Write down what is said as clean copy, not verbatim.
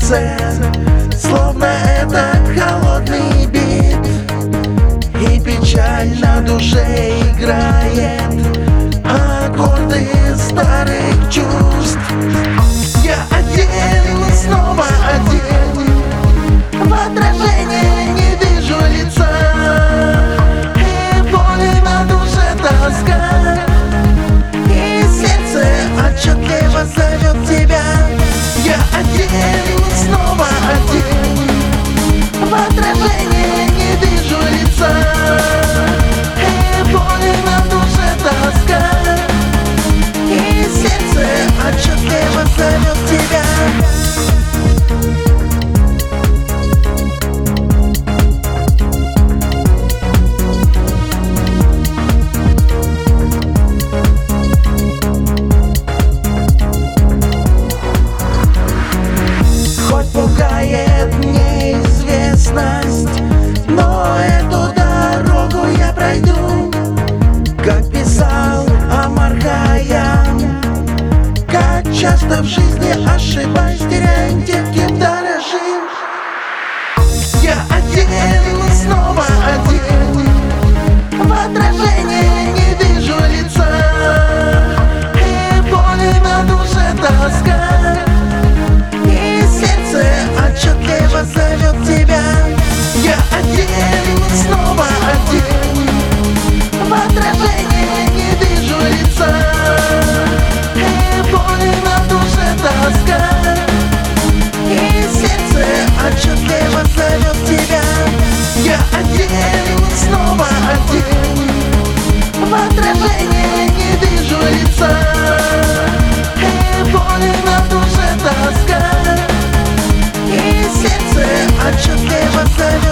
сердце, словно это холодный бит, и печаль на душе играет аккорды старых чувств. Я один, снова один, в отражении не вижу лица, и боль на душе тоска, и сердце отчетливо зовет тебя. Я один, снова один, в отражении не вижу лица, и боль на душе тоска, и сердце отчетливо зовет тебя. Хоть пугает неизвестность, но эту дорогу я пройду, как писал Омар Хайям. Как часто в жизни ошибаюсь, теряем тех, кем дорожим. Я один, снова один, в отражении не вижу лица, и боль на душе тоска, и сердце отчетливо зовет тебя. Я один, снова один, в отражении не вижу лица, и боль на душе тоска, и сердце отчетливо зовет тебя. Я один, снова один, в отражении не вижу лица, и боль на душе тоска, и сердце отчетливо зовет.